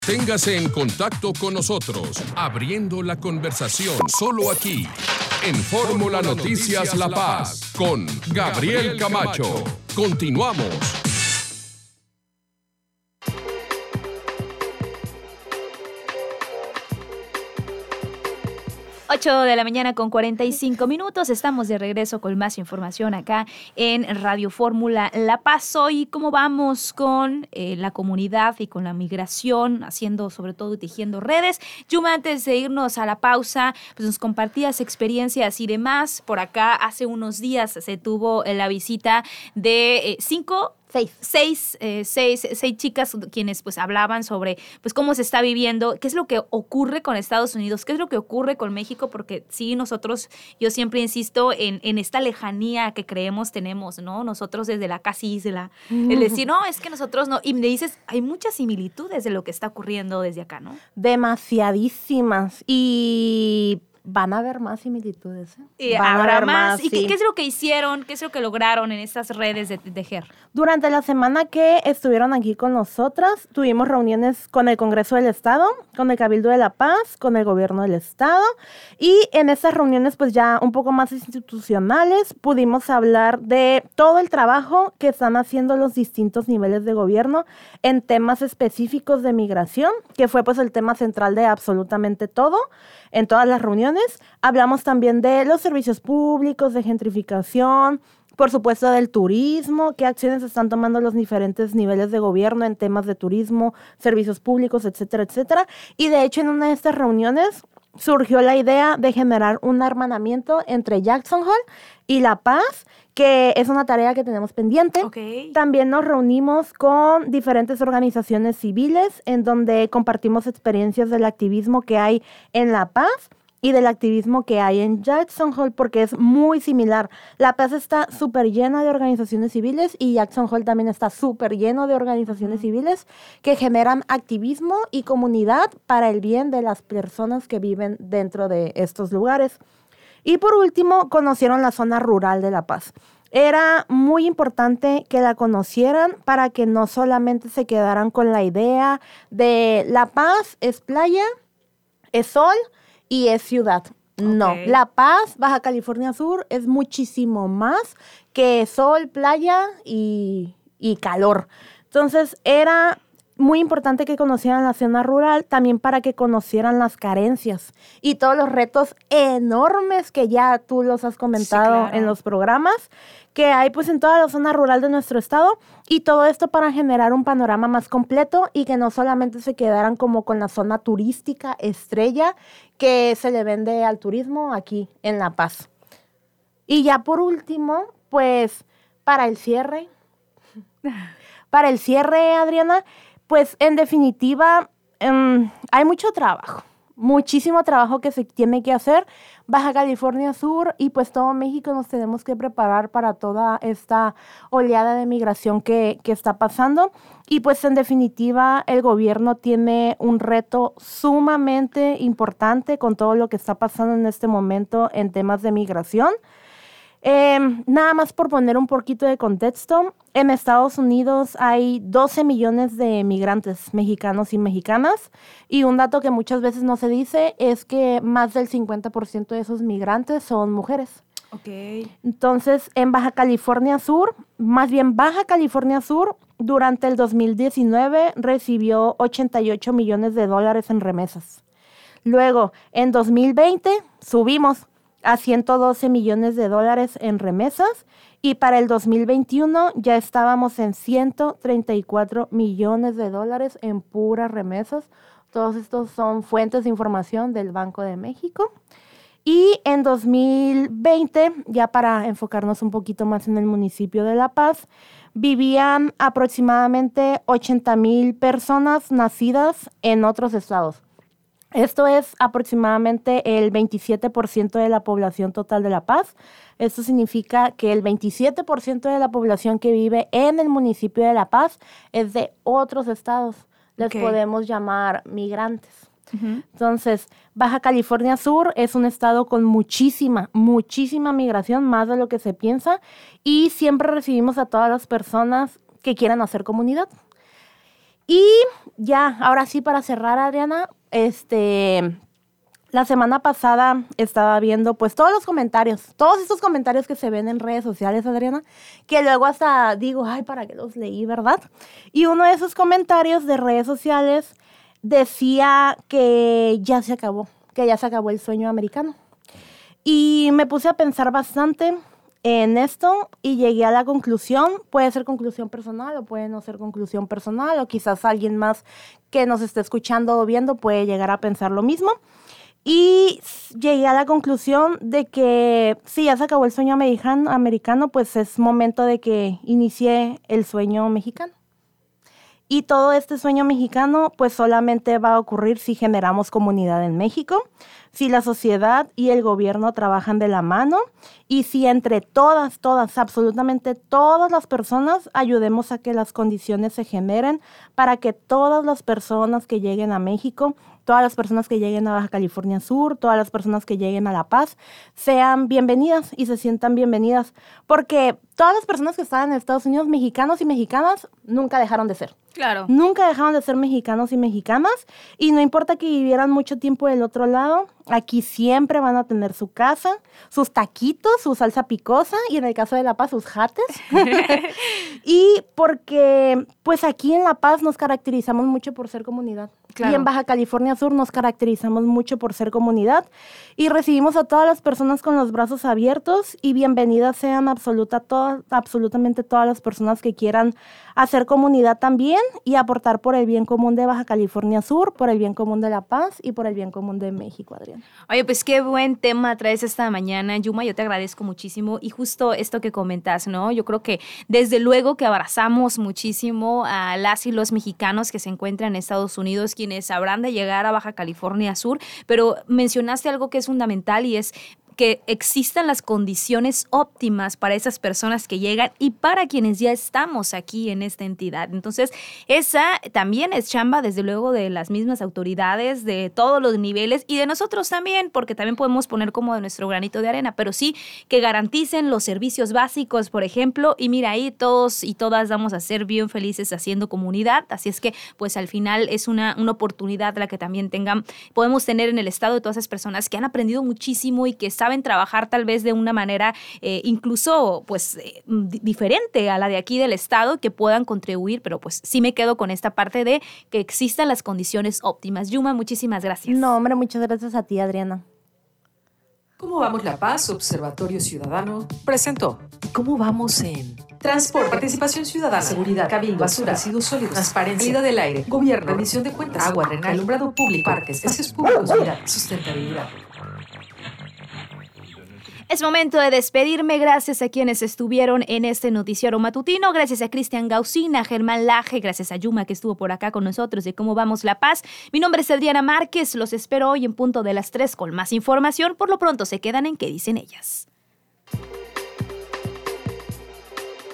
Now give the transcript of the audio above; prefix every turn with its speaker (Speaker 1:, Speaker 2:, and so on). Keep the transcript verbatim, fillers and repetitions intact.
Speaker 1: Téngase en contacto con nosotros, abriendo la conversación solo aquí, en Fórmula Noticias La Paz, con Gabriel Camacho. Continuamos.
Speaker 2: ocho de la mañana con cuarenta y cinco minutos. Estamos de regreso con más información acá en Radio Fórmula La Paz. Hoy, ¿cómo vamos con eh, la comunidad y con la migración, haciendo sobre todo tejiendo redes? Yuma, antes de irnos a la pausa, pues nos compartías experiencias y demás. Por acá hace unos días se tuvo la visita de eh, cinco... Seis. Seis, eh, seis, seis chicas quienes pues hablaban sobre pues cómo se está viviendo, qué es lo que ocurre con Estados Unidos, qué es lo que ocurre con México, porque sí, nosotros, yo siempre insisto en, en esta lejanía que creemos tenemos, ¿no? Nosotros desde la casi isla, mm. el decir, no, es que nosotros no, y me dices, hay muchas similitudes de lo que está ocurriendo desde acá, ¿no?
Speaker 3: Demasiadísimas, y van a haber más similitudes. ¿eh?
Speaker 2: Y habrá más. más. ¿Y sí. qué, qué es lo que hicieron? ¿Qué es lo que lograron en estas redes de tejer?
Speaker 3: Durante la semana que estuvieron aquí con nosotras, tuvimos reuniones con el Congreso del Estado, con el Cabildo de La Paz, con el Gobierno del Estado, y en estas reuniones pues ya un poco más institucionales pudimos hablar de todo el trabajo que están haciendo los distintos niveles de gobierno en temas específicos de migración, que fue pues el tema central de absolutamente todo, en todas las reuniones. Hablamos también de los servicios públicos, de gentrificación, por supuesto del turismo, qué acciones están tomando los diferentes niveles de gobierno en temas de turismo, servicios públicos, etcétera, etcétera. Y de hecho en una de estas reuniones surgió la idea de generar un hermanamiento entre Jackson Hole y La Paz, que es una tarea que tenemos pendiente.
Speaker 2: Okay.
Speaker 3: También nos reunimos con diferentes organizaciones civiles en donde compartimos experiencias del activismo que hay en La Paz y del activismo que hay en Jackson Hole, porque es muy similar. La Paz está súper llena de organizaciones civiles y Jackson Hole también está súper lleno de organizaciones uh-huh. civiles que generan activismo y comunidad para el bien de las personas que viven dentro de estos lugares. Y por último, conocieron la zona rural de La Paz. Era muy importante que la conocieran para que no solamente se quedaran con la idea de La Paz es playa, es sol y es ciudad. No, okay. La Paz, Baja California Sur, es muchísimo más que sol, playa y, y calor. Entonces, era muy importante que conocieran la zona rural, también para que conocieran las carencias y todos los retos enormes que ya tú los has comentado sí, claro. en los programas, que hay pues en toda la zona rural de nuestro estado, y todo esto para generar un panorama más completo y que no solamente se quedaran como con la zona turística estrella que se le vende al turismo aquí en La Paz. Y ya por último, pues para el cierre, para el cierre, Adriana, pues en definitiva um, hay mucho trabajo, muchísimo trabajo que se tiene que hacer. Baja California Sur y pues todo México nos tenemos que preparar para toda esta oleada de migración que, que está pasando. Y pues en definitiva el gobierno tiene un reto sumamente importante con todo lo que está pasando en este momento en temas de migración. Eh, nada más por poner un poquito de contexto, en Estados Unidos hay doce millones de migrantes mexicanos y mexicanas, y un dato que muchas veces no se dice es que más del cincuenta por ciento de esos migrantes son mujeres.
Speaker 2: Okay.
Speaker 3: Entonces, en Baja California Sur, más bien Baja California Sur, durante el dos mil diecinueve recibió ochenta y ocho millones de dólares en remesas. Luego, en dos mil veinte, subimos a ciento doce millones de dólares en remesas, y para el dos mil veintiuno ya estábamos en ciento treinta y cuatro millones de dólares en puras remesas. Todos estos son fuentes de información del Banco de México. Y en dos mil veinte, ya para enfocarnos un poquito más en el municipio de La Paz, vivían aproximadamente ochenta mil personas nacidas en otros estados. Esto es aproximadamente el veintisiete por ciento de la población total de La Paz. Esto significa que el veintisiete por ciento de la población que vive en el municipio de La Paz es de otros estados. Les okay. podemos llamar migrantes. Uh-huh. Entonces, Baja California Sur es un estado con muchísima, muchísima migración, más de lo que se piensa, y siempre recibimos a todas las personas que quieran hacer comunidad. Y ya, ahora sí, para cerrar, Adriana, este... La semana pasada estaba viendo pues todos los comentarios, todos estos comentarios que se ven en redes sociales, Adriana, que luego hasta digo, ay, ¿para qué los leí, verdad? Y uno de esos comentarios de redes sociales decía que ya se acabó, que ya se acabó el sueño americano. Y me puse a pensar bastante en esto y llegué a la conclusión, puede ser conclusión personal o puede no ser conclusión personal, o quizás alguien más que nos esté escuchando o viendo puede llegar a pensar lo mismo. Y llegué a la conclusión de que si ya se acabó el sueño americano, americano, pues es momento de que inicie el sueño mexicano. Y todo este sueño mexicano pues solamente va a ocurrir si generamos comunidad en México, si la sociedad y el gobierno trabajan de la mano y si entre todas, todas, absolutamente todas las personas ayudemos a que las condiciones se generen para que todas las personas que lleguen a México, todas las personas que lleguen a Baja California Sur, todas las personas que lleguen a La Paz, sean bienvenidas y se sientan bienvenidas. Porque todas las personas que están en Estados Unidos, mexicanos y mexicanas, nunca dejaron de ser.
Speaker 2: Claro.
Speaker 3: Nunca dejaron de ser mexicanos y mexicanas. Y no importa que vivieran mucho tiempo del otro lado, aquí siempre van a tener su casa, sus taquitos, su salsa picosa y en el caso de La Paz, sus jates. Y porque pues aquí en La Paz nos caracterizamos mucho por ser comunidad. Claro. Y en Baja California Sur nos caracterizamos mucho por ser comunidad y recibimos a todas las personas con los brazos abiertos y bienvenidas sean absoluta, todas, absolutamente todas las personas que quieran hacer comunidad también y aportar por el bien común de Baja California Sur, por el bien común de La Paz y por el bien común de México, Adriana.
Speaker 2: Oye, pues qué buen tema traes esta mañana, Yuma, yo te agradezco muchísimo y justo esto que comentas, ¿no? Yo creo que desde luego que abrazamos muchísimo a las y los mexicanos que se encuentran en Estados Unidos, quienes habrán de llegar a Baja California Sur, pero mencionaste algo que es fundamental y es que existan las condiciones óptimas para esas personas que llegan y para quienes ya estamos aquí en esta entidad. Entonces, esa también es chamba, desde luego, de las mismas autoridades, de todos los niveles y de nosotros también, porque también podemos poner como de nuestro granito de arena, pero sí que garanticen los servicios básicos, por ejemplo, y mira, ahí todos y todas vamos a ser bien felices haciendo comunidad, así es que, pues, al final es una, una oportunidad la que también tengan, podemos tener en el estado de todas esas personas que han aprendido muchísimo y que saben trabajar tal vez de una manera eh, incluso pues eh, diferente a la de aquí del estado, que puedan contribuir, pero pues sí me quedo con esta parte de que existan las condiciones óptimas. Yuma, muchísimas gracias.
Speaker 3: No, hombre, muchas gracias a ti, Adriana.
Speaker 4: ¿Cómo vamos La Paz? Observatorio Ciudadano presentó. ¿Cómo vamos en transporte, participación ciudadana, seguridad, cabildo, basura, residuos sólidos, transparencia, calidad del aire, gobierno, rendición de cuentas, agua, drenaje, alumbrado público, parques, espacios públicos, vida, sustentabilidad?
Speaker 2: Es momento de despedirme. Gracias a quienes estuvieron en este noticiero matutino. Gracias a Cristian Gaucina, a Germán Laje, gracias a Yuma que estuvo por acá con nosotros de Cómo Vamos La Paz. Mi nombre es Adriana Márquez. Los espero hoy en punto de las tres con más información. Por lo pronto se quedan en ¿Qué dicen ellas?